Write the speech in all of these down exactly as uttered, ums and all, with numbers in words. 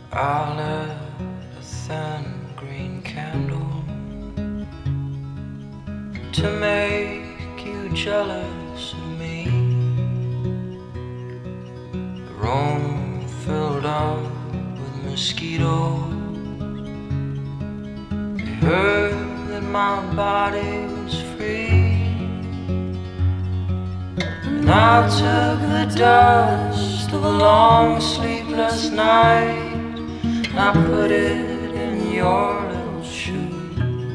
I lit a thin green candle to make you jealous of me. The room filled up with mosquitoes. They heard that my body was free, and I took the dust of a long sleepless night and I put it in your little shoe.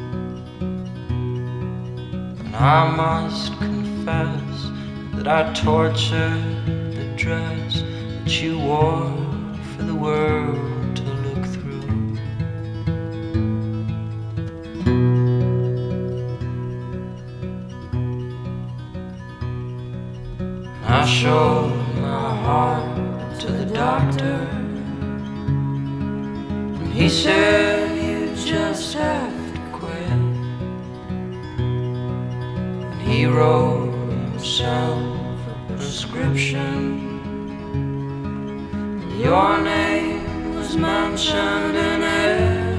And I must confess that I tortured the dress that you wore for the world to look through. I showed my heart to the doctor, and he said you just have to quit. And he wrote himself a prescription, and your name was mentioned in it.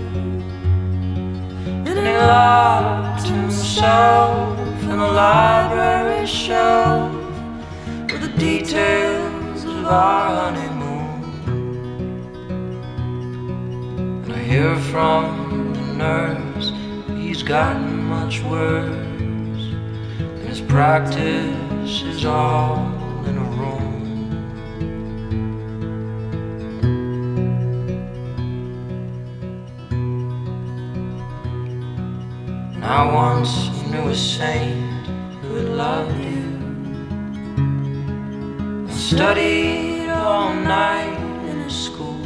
And he locked himself in the library shelf with the details of our honeymoon. And I hear from the nurse he's gotten much worse, and his practice is all in a room. And I once knew a saint who had loved you. Studied all night in his school.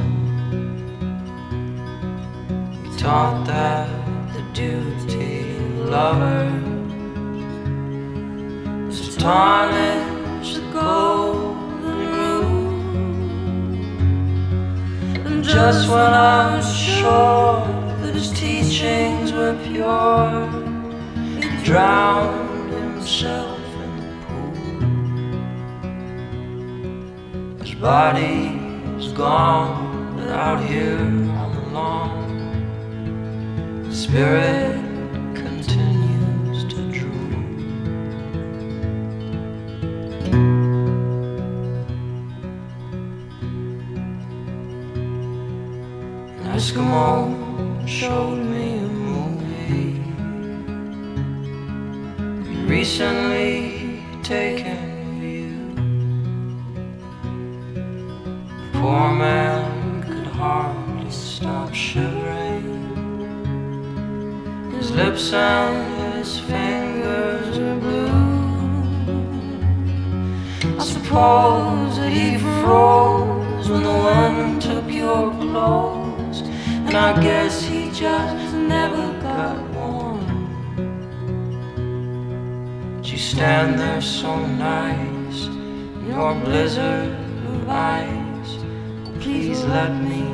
He taught that the duty of lovers was to tarnish the golden rule. And just when I was sure that his teachings were pure, he drowned himself. His body is gone, but out here on the lawn, the spirit continues to drool. An Eskimo showed me a movie recently taken. Poor man could hardly stop shivering. His lips and his fingers were blue. I suppose that he froze when the wind took your clothes, and I guess he just never got warm. But you stand there so nice in your blizzard of ice. Please let me